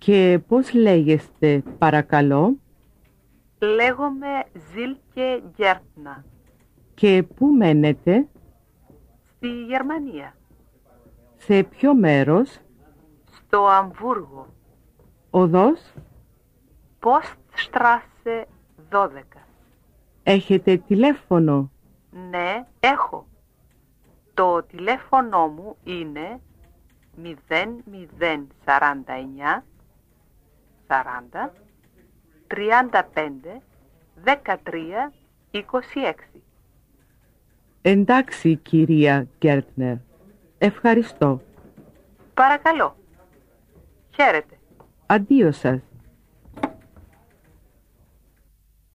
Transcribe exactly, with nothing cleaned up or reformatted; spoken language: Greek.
Και πώς λέγεστε, παρακαλώ? Λέγομαι Ζίλκε Γκέρτνα. Και πού μένετε? Στη Γερμανία. Σε ποιο μέρος? Στο Αμβούργο. Οδός? Poststraße δώδεκα. Έχετε τηλέφωνο? Ναι, έχω. Το τηλέφωνο μου είναι μηδέν μηδέν σαράντα εννιά σαράντα τριάντα πέντε δεκατρία είκοσι έξι. Εντάξει, κυρία Γκέρτνερ. Ευχαριστώ. Παρακαλώ. Χαίρετε. Αντίο σας.